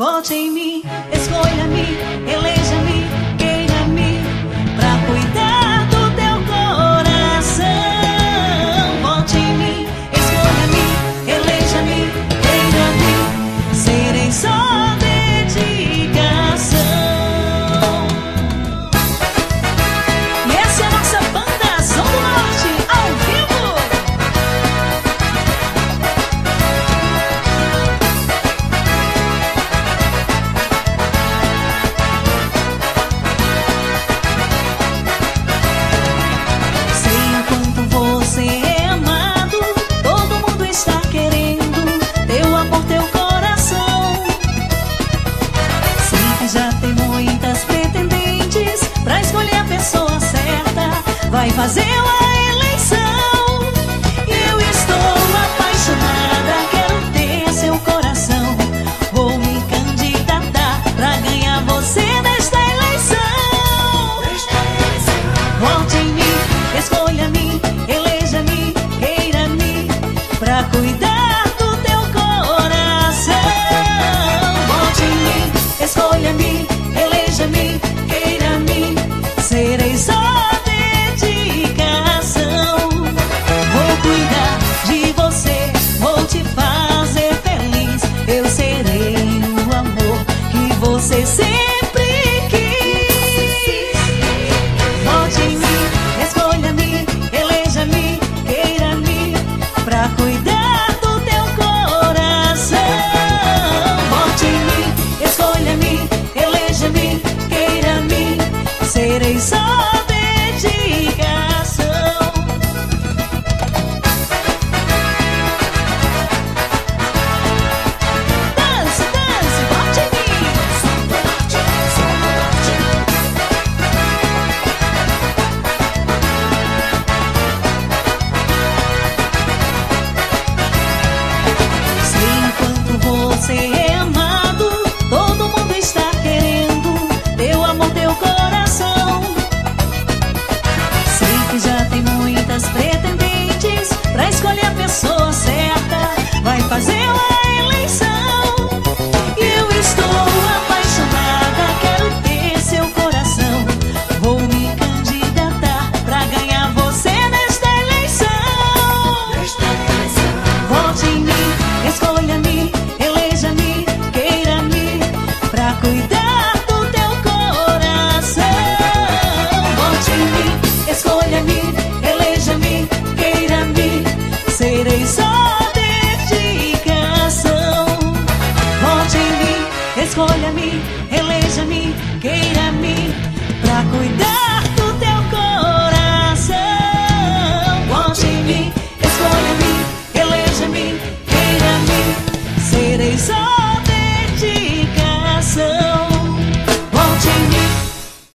Volte em mim, escolha-me, eleja-me, queira-me, pra cuidar do teu coração. Volte em mim, escolha-me, eleja-me, queira-me, serei só dedicação. E essa é a nossa banda Som do Norte, ao vivo. Vai fazer uma eleição e eu estou apaixonada, quero ter seu coração. Vou me candidatar pra ganhar você nesta eleição. Volte em mim, escolha-me, eleja-me, queira-me, pra cuidar do teu coração. Volte em mim, escolha-me, eleja-me, queira-me, serei só você sempre quis. Volte em mim, escolha-me, eleja-me, queira-me, pra cuidar do teu coração. Volte em mim, escolha-me, eleja-me, queira-me, serei só dedicação. Dance, dance, volte em mim. Você é amado, todo mundo está querendo teu amor, teu coração. Sei que já tem muitas pretendentes pra escolher a pessoa certa. Vai fazer uma eleição e eu estou apaixonada, quero ter seu coração. Vou me candidatar pra ganhar você nesta eleição. Volte em mim, escolha-me, eleja-me, queira-me, pra cuidar do teu coração. Volte em mim, escolha-me, eleja-me, queira-me, serei só dedicação. Volte em mim, escolha-me, eleja-me, queira-me, pra cuidar do teu coração. Volte em mim, escolha-me, eleja-me, queira-me, serei só dedicação.